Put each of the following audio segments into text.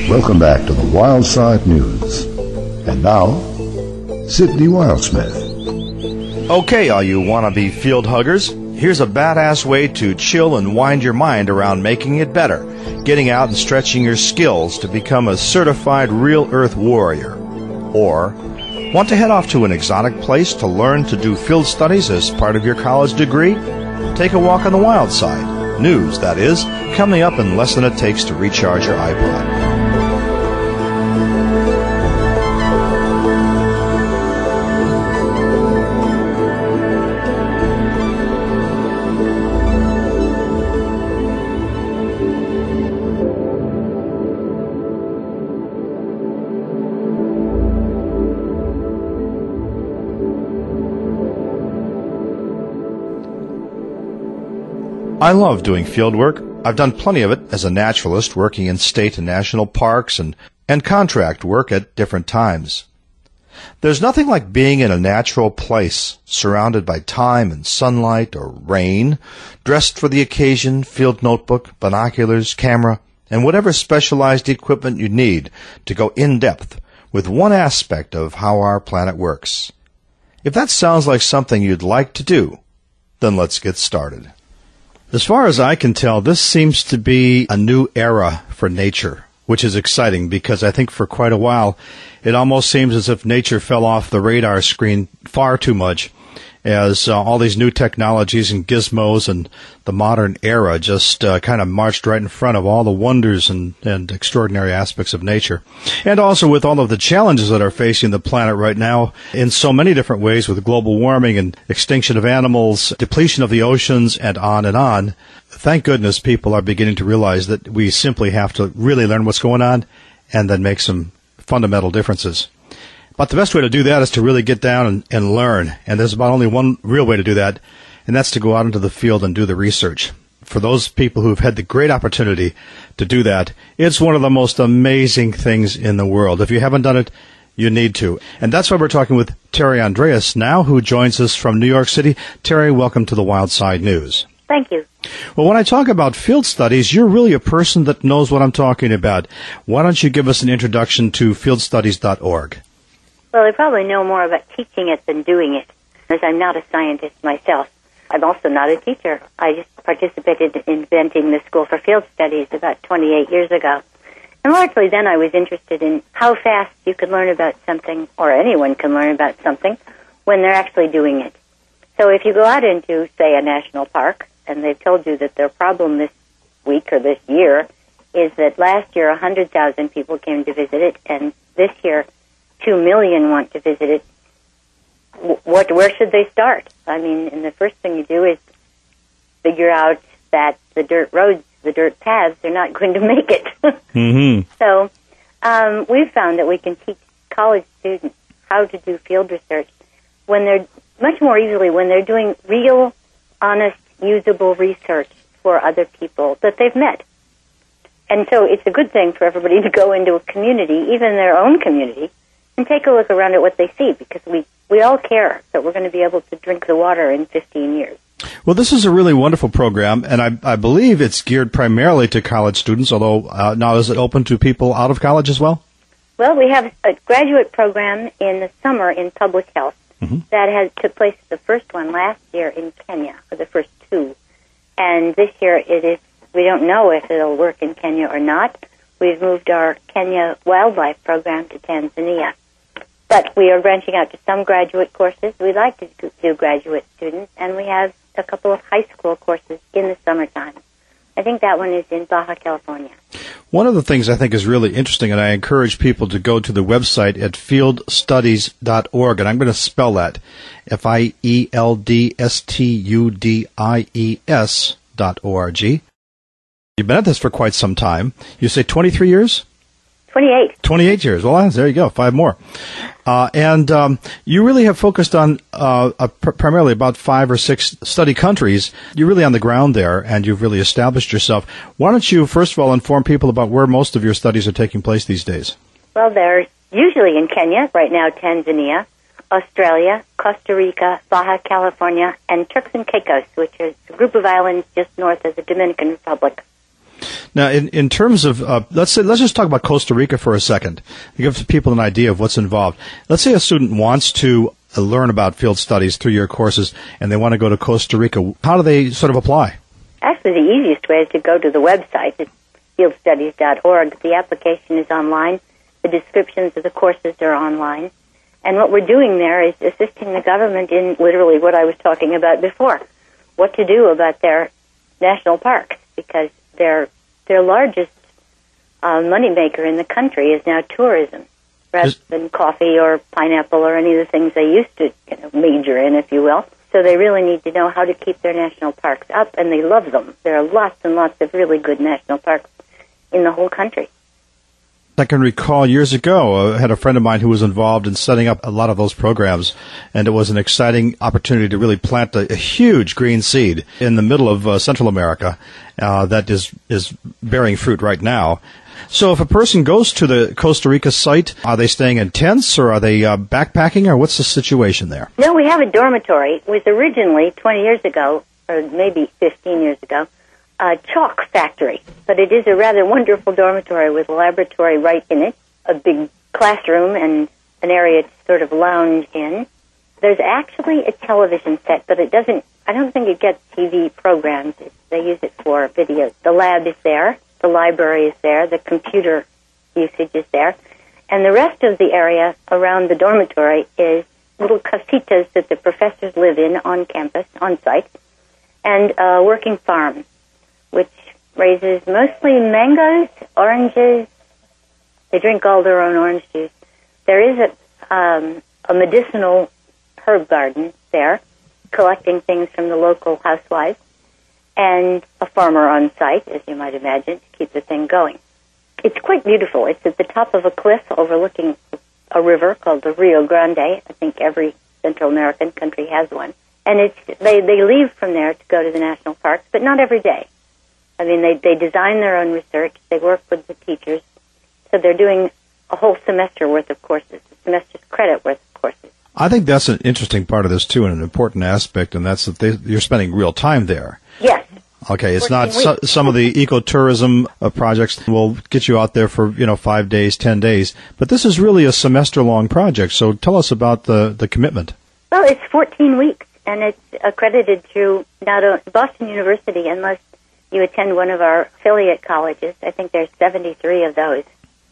Welcome back to the Wildside News. And now, Sidney Wildsmith. Okay, all you wannabe field huggers, here's a badass way to chill and wind your mind around making it better, getting out and stretching your skills to become a certified real earth warrior. Or, want to head off to an exotic place to learn to do field studies as part of your college degree? Take a walk on the wild side. News, that is, coming up in less than it takes to recharge your iPod. I love doing field work. I've done plenty of it as a naturalist working in state and national parks and contract work at different times. There's nothing like being in a natural place, surrounded by thyme and sunlight or rain, dressed for the occasion, field notebook, binoculars, camera, and whatever specialized equipment you need to go in-depth with one aspect of how our planet works. If that sounds like something you'd like to do, then let's get started. As far as I can tell, this seems to be a new era for nature, which is exciting because I think for quite a while it almost seems as if nature fell off the radar screen far too much as all these new technologies and gizmos and the modern era just kind of marched right in front of all the wonders and extraordinary aspects of nature. And also with all of the challenges that are facing the planet right now in so many different ways with global warming and extinction of animals, depletion of the oceans, and on and on. Thank goodness people are beginning to realize that we simply have to really learn what's going on and then make some fundamental differences. But the best way to do that is to really get down and learn. And there's about only one real way to do that, and that's to go out into the field and do the research. For those people who've had the great opportunity to do that, it's one of the most amazing things in the world. If you haven't done it, you need to. And that's why we're talking with Terry Andreas now, who joins us from New York City. Terry, welcome to the Wildside News. Thank you. Well, when I talk about field studies, you're really a person that knows what I'm talking about. Why don't you give us an introduction to fieldstudies.org? Well, I probably know more about teaching it than doing it, as I'm not a scientist myself. I'm also not a teacher. I just participated in inventing the School for Field Studies about 28 years ago. And largely then I was interested in how fast you can learn about something, or anyone can learn about something, when they're actually doing it. So if you go out into, say, a national park, and they've told you that their problem this week or this year is that last year 100,000 people came to visit it, and this year 2 million want to visit it, where should they start? I mean, and the first thing you do is figure out that the dirt roads, the dirt paths, are not going to make it. Mm-hmm. So we've found that we can teach college students how to do field research when they're much more easily when they're doing real, honest, usable research for other people that they've met. And so it's a good thing for everybody to go into a community, even their own community, and take a look around at what they see, because we all care that we're going to be able to drink the water in 15 years. Well, this is a really wonderful program, and I believe it's geared primarily to college students, although now is it open to people out of college as well? Well, we have a graduate program in the summer in public health that took place, the first one last year in Kenya, or the first two. And this year it is, we don't know if it'll work in Kenya or not. We've moved our Kenya wildlife program to Tanzania. But we are branching out to some graduate courses. We like to do graduate students, and we have a couple of high school courses in the summertime. I think that one is in Baja California. One of the things I think is really interesting, and I encourage people to go to the website at fieldstudies.org, and I'm going to spell that, fieldstudies.org. You've been at this for quite some time. You say 23 years? 28. 28 years. Well, there you go. 5 more. And you really have focused on primarily about 5 or 6 study countries. You're really on the ground there, and you've really established yourself. Why don't you, first of all, inform people about where most of your studies are taking place these days? Well, they're usually in Kenya, right now Tanzania, Australia, Costa Rica, Baja California, and Turks and Caicos, which is a group of islands just north of the Dominican Republic. Now, in terms of, let's just talk about Costa Rica for a second to give people an idea of what's involved. Let's say a student wants to learn about field studies through your courses, and they want to go to Costa Rica. How do they sort of apply? Actually, the easiest way is to go to the website. It's fieldstudies.org. The application is online. The descriptions of the courses are online. And what we're doing there is assisting the government in literally what I was talking about before, what to do about their national parks, because their largest moneymaker in the country is now tourism, rather than coffee or pineapple or any of the things they used to major in, if you will. So they really need to know how to keep their national parks up, and they love them. There are lots and lots of really good national parks in the whole country. I can recall years ago, I had a friend of mine who was involved in setting up a lot of those programs, and it was an exciting opportunity to really plant a huge green seed in the middle of Central America that is bearing fruit right now. So if a person goes to the Costa Rica site, are they staying in tents, or are they backpacking, or what's the situation there? No, we have a dormitory. It was originally, 20 years ago, or maybe 15 years ago, a chalk factory, but it is a rather wonderful dormitory with a laboratory right in it, a big classroom, and an area to sort of lounge in. There's actually a television set, but I don't think it gets TV programs. They use it for videos. The lab is there, the library is there, the computer usage is there, and the rest of the area around the dormitory is little casitas that the professors live in on campus, on site, and a working farm, which raises mostly mangoes, oranges. They drink all their own orange juice. There is a medicinal herb garden there, collecting things from the local housewives, and a farmer on site, as you might imagine, to keep the thing going. It's quite beautiful. It's at the top of a cliff overlooking a river called the Rio Grande. I think every Central American country has one. And they leave from there to go to the national parks, but not every day. I mean, they design their own research. They work with the teachers. So they're doing a whole semester worth of courses, a semester's credit worth of courses. I think that's an interesting part of this, too, and an important aspect, and that's that you're spending real time there. Yes. Okay, it's not some of the ecotourism projects will get you out there for, 5 days, 10 days, but this is really a semester-long project. So tell us about the commitment. Well, it's 14 weeks, and it's accredited through not only Boston University, unless you attend one of our affiliate colleges. I think there's 73 of those.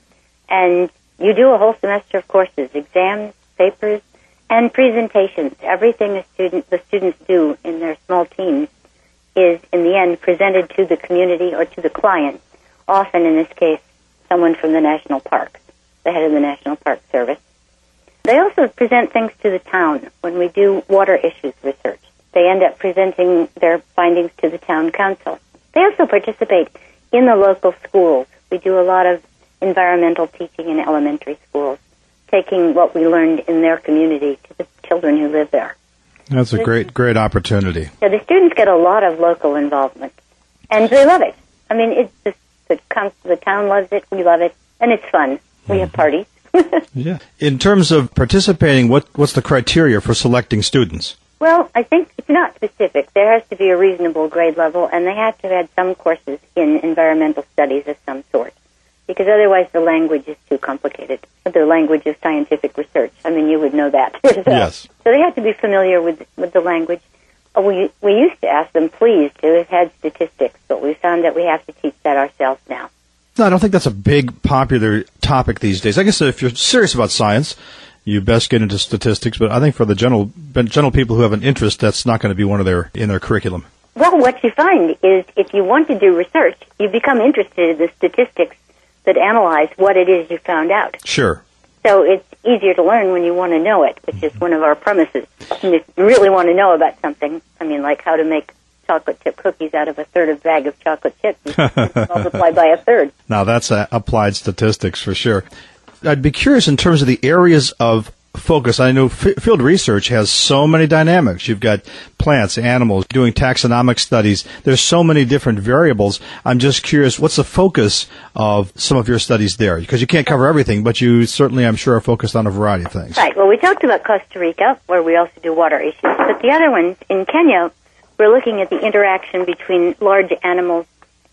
And you do a whole semester of courses, exams, papers, and presentations. Everything the students do in their small teams is, in the end, presented to the community or to the client, often, in this case, someone from the National Parks, the head of the National Park Service. They also present things to the town when we do water issues research. They end up presenting their findings to the town council. They also participate in the local schools. We do a lot of environmental teaching in elementary schools, taking what we learned in their community to the children who live there. That's a great opportunity. So the students get a lot of local involvement, and they love it. I mean, it's just the town loves it, we love it, and it's fun. We have parties. Yeah. In terms of participating, what's the criteria for selecting students? Well, I think it's not specific. There has to be a reasonable grade level, and they have to have had some courses in environmental studies of some sort, because otherwise the language is too complicated. The language of scientific research. I mean, you would know that. Yes. So they have to be familiar with the language. We used to ask them, please, to have had statistics, but we found that we have to teach that ourselves now. No, I don't think that's a big popular topic these days. I guess if you're serious about science, you best get into statistics, but I think for the general people who have an interest, that's not going to be in their curriculum. Well, what you find is if you want to do research, you become interested in the statistics that analyze what it is you found out. Sure. So it's easier to learn when you want to know it, which is one of our premises. And if you really want to know about something, I mean, like how to make chocolate chip cookies out of a third of a bag of chocolate chips, you multiply by a third. Now, that's applied statistics for sure. I'd be curious in terms of the areas of focus. I know field research has so many dynamics. You've got plants, animals, doing taxonomic studies. There's so many different variables. I'm just curious, what's the focus of some of your studies there? Because you can't cover everything, but you certainly, I'm sure, are focused on a variety of things. Right. Well, we talked about Costa Rica, where we also do water issues. But the other ones, in Kenya, we're looking at the interaction between large animals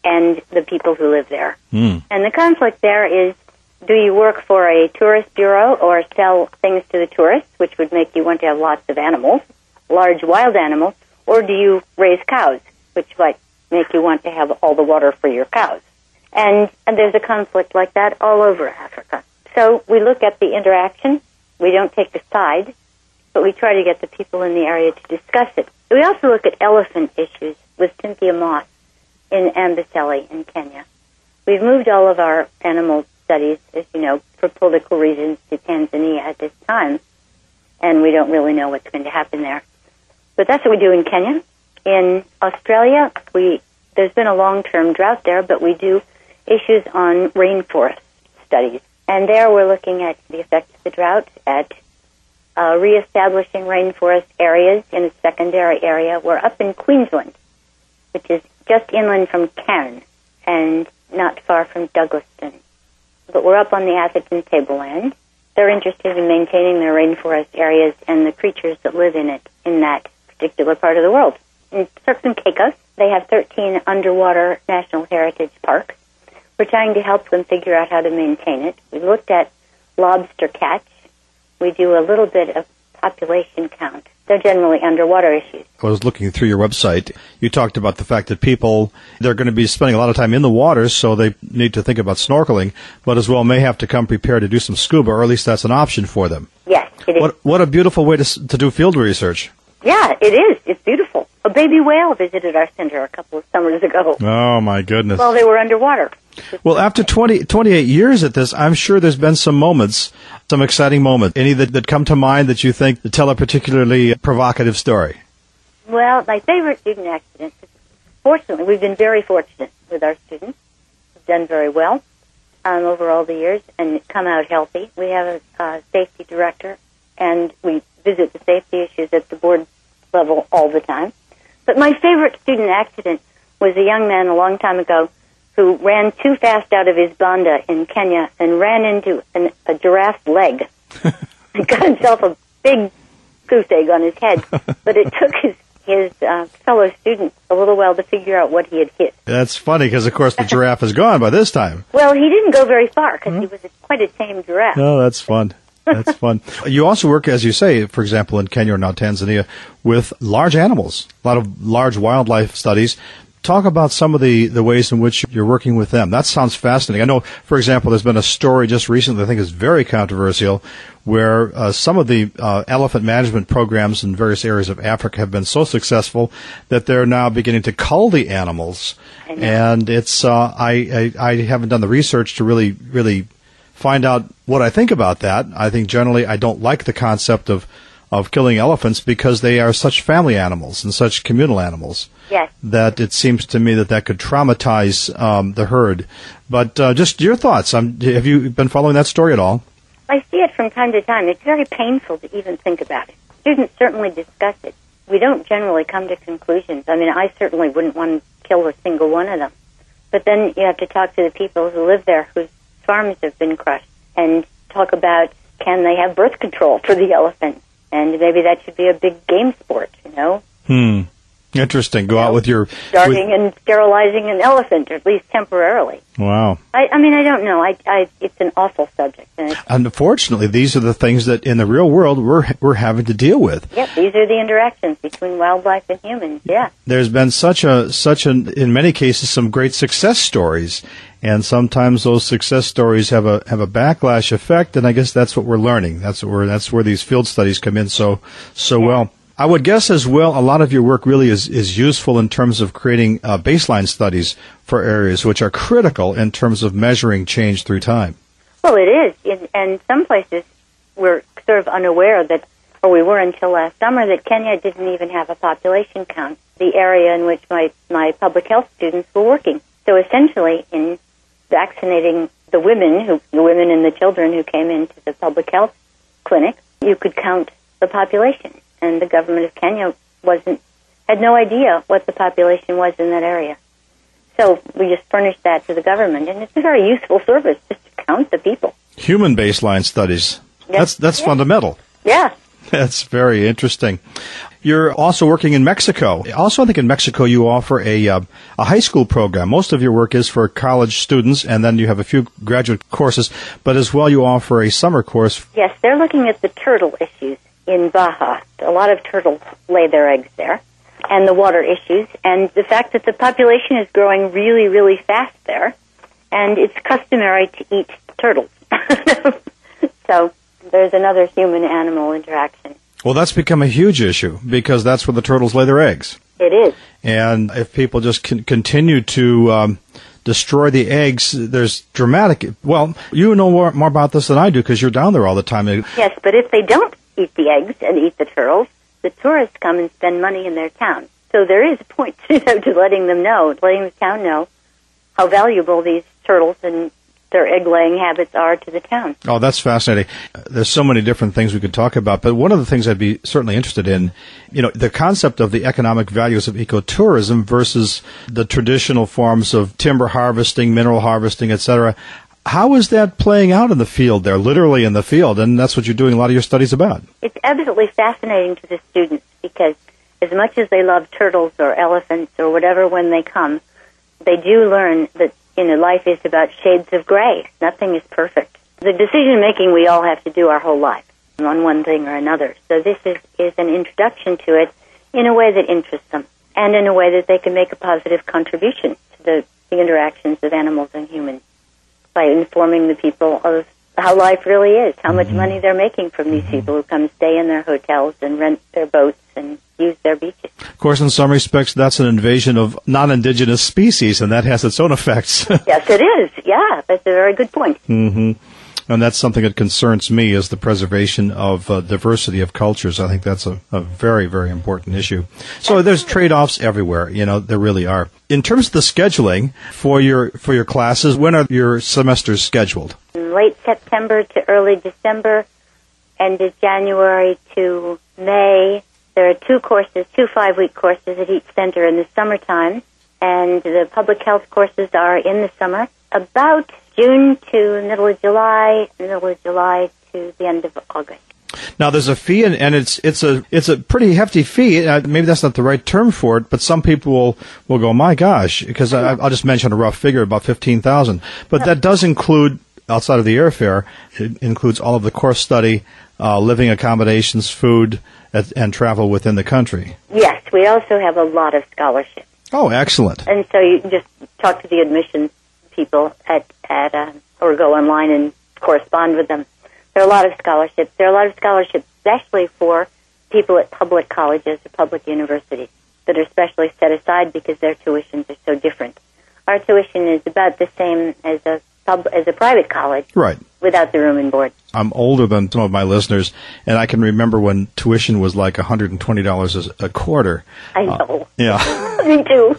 and the people who live there. Mm. And the conflict there is, do you work for a tourist bureau or sell things to the tourists, which would make you want to have lots of animals, large wild animals, or do you raise cows, which might make you want to have all the water for your cows? And there's a conflict like that all over Africa. So we look at the interaction. We don't take a side, but we try to get the people in the area to discuss it. We also look at elephant issues with Cynthia Moss in Amboseli in Kenya. We've moved all of our animal studies, as you know, for political reasons to Tanzania at this time, and we don't really know what's going to happen there. But that's what we do in Kenya. In Australia, there's been a long-term drought there, but we do issues on rainforest studies. And there we're looking at the effect of the drought, at reestablishing rainforest areas in a secondary area. We're up in Queensland, which is just inland from Cairns and not far from Douglaston. But we're up on the Atherton tableland. They're interested in maintaining their rainforest areas and the creatures that live in it in that particular part of the world. In Turks and Caicos, they have 13 underwater national heritage parks. We're trying to help them figure out how to maintain it. We looked at lobster catch. We do a little bit of population count. They're generally underwater issues. I was looking through your website. You talked about the fact that people, they're going to be spending a lot of time in the water, so they need to think about snorkeling, but as well may have to come prepared to do some scuba, or at least that's an option for them. Yes, it is. What a beautiful way to do field research. Yeah, it is. It's beautiful. A baby whale visited our center a couple of summers ago. Oh, my goodness. Well, they were underwater. Well, after 28 years at this, I'm sure there's been some moments, some exciting moments. Any that come to mind that you think tell a particularly provocative story? Well, my favorite student accident, fortunately, we've been very fortunate with our students. We've done very well over all the years and come out healthy. We have a safety director, and we visit the safety issues at the board level all the time. But my favorite student accident was a young man a long time ago who ran too fast out of his banda in Kenya and ran into a giraffe's leg. He got himself a big goose egg on his head, but it took his fellow students a little while to figure out what he had hit. That's funny because, of course, the giraffe is gone by this time. Well, he didn't go very far because he was quite a tame giraffe. Oh, that's fun. That's fun. You also work, as you say, for example, in Kenya or now Tanzania, with large animals, a lot of large wildlife studies. Talk about some of the ways in which you're working with them. That sounds fascinating. I know, for example, there's been a story just recently I think is very controversial where some of the elephant management programs in various areas of Africa have been so successful that they're now beginning to cull the animals. And it's I haven't done the research to really find out what I think about that. I think generally I don't like the concept of killing elephants because they are such family animals and such communal animals. Yes. That it seems to me that could traumatize the herd. But just your thoughts. Have you been following that story at all? I see it from time to time. It's very painful to even think about it. Students certainly discuss it. We don't generally come to conclusions. I mean, I certainly wouldn't want to kill a single one of them. But then you have to talk to the people who live there whose farms have been crushed and talk about, can they have birth control for the elephant? And maybe that should be a big game sport, you know? Interesting. Go out with your... Starting and sterilizing an elephant, or at least temporarily. Wow. I mean, I don't know. It's an awful subject. And unfortunately, these are the things that in the real world we're having to deal with. Yep, these are the interactions between wildlife and humans, yeah. There's been in many cases, some great success stories. And sometimes those success stories have a backlash effect, and I guess that's what we're learning. That's where these field studies come in so well. I would guess as well, a lot of your work really is useful in terms of creating baseline studies for areas which are critical in terms of measuring change through time. Well, it is. And some places we're sort of unaware that, or we were until last summer, that Kenya didn't even have a population count, the area in which my public health students were working. So essentially, in vaccinating the women and the children who came into the public health clinic, you could count the population. And the government of Kenya had no idea what the population was in that area. So we just furnished that to the government, and it's a very useful service just to count the people. Human baseline studies. Yes. That's fundamental. Yeah. That's very interesting. You're also working in Mexico. Also, I think in Mexico you offer a high school program. Most of your work is for college students, and then you have a few graduate courses, but as well you offer a summer course. Yes, they're looking at the turtle issues in Baja. A lot of turtles lay their eggs there, and the water issues, and the fact that the population is growing really, really fast there, and it's customary to eat turtles. So there's another human-animal interaction. Well, that's become a huge issue because that's where the turtles lay their eggs. It is. And if people just continue to destroy the eggs, there's dramatic... Well, you know more about this than I do because you're down there all the time. Yes, but if they don't eat the eggs and eat the turtles, the tourists come and spend money in their town. So there is a point to letting the town know how valuable these turtles and their egg-laying habits are to the town. Oh, that's fascinating. There's so many different things we could talk about, but one of the things I'd be certainly interested in, the concept of the economic values of ecotourism versus the traditional forms of timber harvesting, mineral harvesting, etc. How is that playing out in the field there, literally in the field? And that's what you're doing a lot of your studies about. It's absolutely fascinating to the students because as much as they love turtles or elephants or whatever when they come, they do learn that life is about shades of gray. Nothing is perfect. The decision-making we all have to do our whole life on one thing or another. So this is an introduction to it in a way that interests them and in a way that they can make a positive contribution to the interactions of animals and humans by informing the people of how life really is, how much money they're making from these people who come stay in their hotels and rent their boats and use their beaches. Of course, in some respects, that's an invasion of non-indigenous species, and that has its own effects. Yes, it is. Yeah, that's a very good point. Mm-hmm. And that's something that concerns me, is the preservation of diversity of cultures. I think that's a very, very important issue. So there's trade-offs everywhere, there really are. In terms of the scheduling for your classes, when are your semesters scheduled? Late September to early December, end of January to May. There are two 5-week courses at each center in the summertime, and the public health courses are in the summer, about June to middle of July to the end of August. Now, there's a fee, and it's a pretty hefty fee. Maybe that's not the right term for it, but some people will go, my gosh, because I'll just mention a rough figure, about $15,000. But that does include, outside of the airfare, it includes all of the course study, living accommodations, food, and travel within the country. Yes, we also have a lot of scholarships. Oh, excellent. And so you can just talk to the admissions people or go online and correspond with them. There are a lot of scholarships. There are a lot of scholarships, especially for people at public colleges or public universities that are specially set aside because their tuitions are so different. Our tuition is about the same as a private college, right, without the room and board. I'm older than some of my listeners, and I can remember when tuition was like $120 a quarter. I know. Yeah. Me too.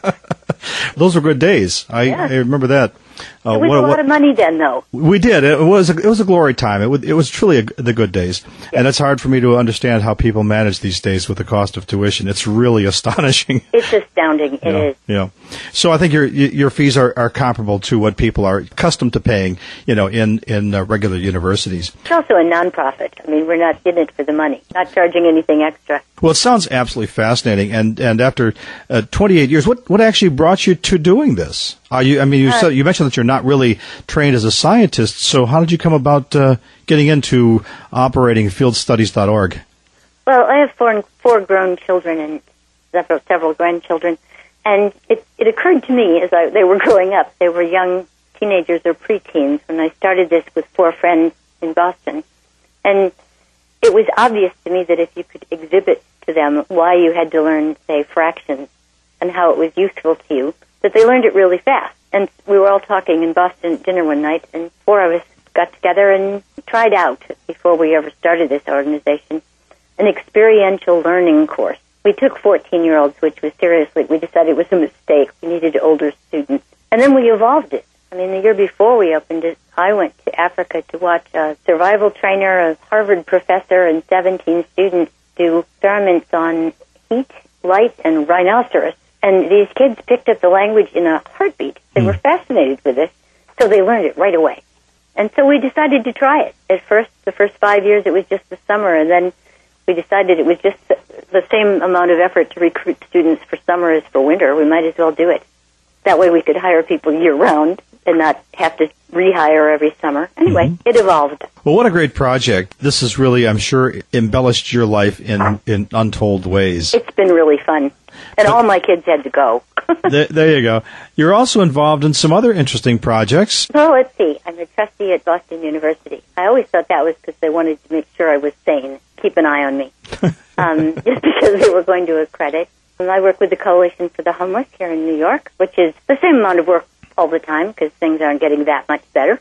Those were good days. I remember that. It was a lot of money then, though. We did. It was a glory time. It was truly the good days. Yes. And it's hard for me to understand how people manage these days with the cost of tuition. It's really astonishing. It's astounding. It is. Yeah. So I think your fees are comparable to what people are accustomed to paying, in regular universities. It's also a nonprofit. I mean, we're not in it for the money. Not charging anything extra. Well, it sounds absolutely fascinating. And after 28 years, what actually brought you to doing this? You mentioned that you're not really trained as a scientist, so how did you come about getting into operating fieldstudies.org? Well, I have four grown children and several grandchildren, and it occurred to me as they were growing up, they were young teenagers or preteens when I started this with 4 friends in Boston, and it was obvious to me that if you could exhibit to them why you had to learn, say, fractions and how it was useful to you, that they learned it really fast. And we were all talking in Boston at dinner one night, and 4 of us got together and tried out, before we ever started this organization, an experiential learning course. We took 14-year-olds, which was we decided it was a mistake. We needed older students. And then we evolved it. I mean, the year before we opened it, I went to Africa to watch a survival trainer, a Harvard professor, and 17 students do experiments on heat, light, and rhinoceros. And these kids picked up the language in a heartbeat. They were fascinated with it, so they learned it right away. And so we decided to try it. At first, the first 5 years, it was just the summer, and then we decided it was just the same amount of effort to recruit students for summer as for winter. We might as well do it. That way we could hire people year-round and not have to rehire every summer. Anyway, It evolved. Well, what a great project. This has really, I'm sure, embellished your life in untold ways. It's been really fun. And all my kids had to go. There you go. You're also involved in some other interesting projects. Well, let's see. I'm a trustee at Boston University. I always thought that was because they wanted to make sure I was sane, keep an eye on me, just because they were going to accredit. And I work with the Coalition for the Homeless here in New York, which is the same amount of work all the time because things aren't getting that much better.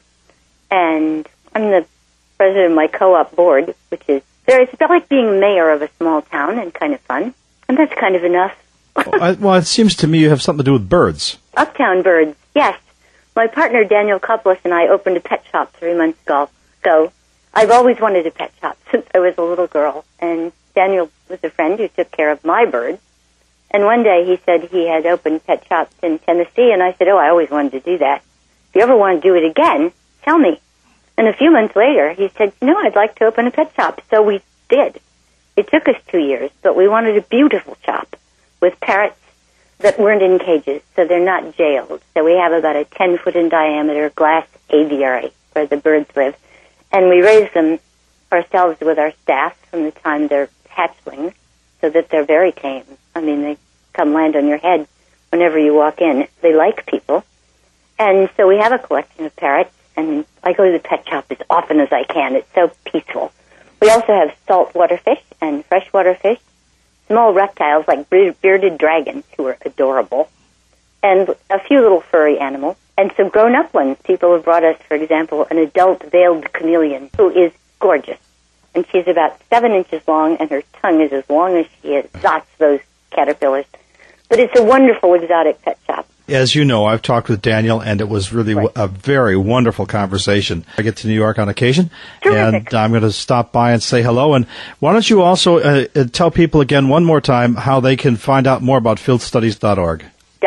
And I'm the president of my co-op board, which is it's like being mayor of a small town and kind of fun. And that's kind of enough. Well, it seems to me you have something to do with birds. Uptown birds, yes. My partner, Daniel Koplis, and I opened a pet shop 3 months ago. I've always wanted a pet shop since I was a little girl. And Daniel was a friend who took care of my birds. And one day he said he had opened pet shops in Tennessee, and I said, I always wanted to do that. If you ever want to do it again, tell me. And a few months later, he said, I'd like to open a pet shop. So we did. It took us 2 years, but we wanted a beautiful shop with parrots that weren't in cages, so they're not jailed. So we have about a 10-foot in diameter glass aviary where the birds live. And we raise them ourselves with our staff from the time they're hatchlings so that they're very tame. I mean, they come land on your head whenever you walk in. They like people. And so we have a collection of parrots, and I go to the pet shop as often as I can. It's so peaceful. We also have saltwater fish and freshwater fish, small reptiles like bearded dragons who are adorable, and a few little furry animals, and some grown-up ones. People have brought us, for example, an adult veiled chameleon who is gorgeous. And she's about 7 inches long, and her tongue is as long as she dots those caterpillars. But it's a wonderful exotic pet shop. As you know, I've talked with Daniel, and it was really a very wonderful conversation. I get to New York on occasion, Terrific. And I'm going to stop by and say hello. And why don't you also tell people again one more time how they can find out more about fieldstudies.org.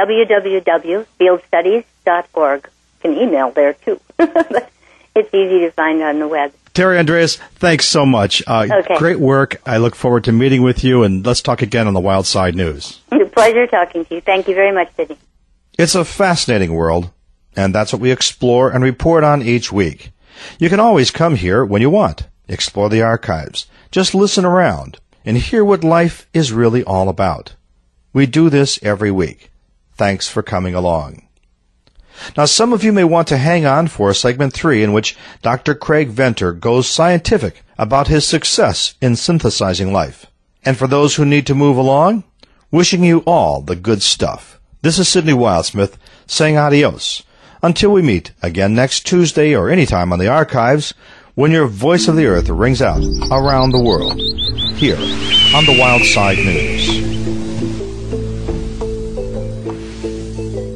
www.fieldstudies.org. You can email there, too. It's easy to find on the web. Terry Andreas, thanks so much. Okay. Great work. I look forward to meeting with you, and let's talk again on the Wild Side News. It's a pleasure talking to you. Thank you very much, Sidney. It's a fascinating world, and that's what we explore and report on each week. You can always come here when you want. Explore the archives. Just listen around and hear what life is really all about. We do this every week. Thanks for coming along. Now, some of you may want to hang on for segment 3, in which Dr. Craig Venter goes scientific about his success in synthesizing life. And for those who need to move along, wishing you all the good stuff. This is Sidney Wildsmith saying adios until we meet again next Tuesday or anytime on the archives when your voice of the earth rings out around the world here on the Wild Side News.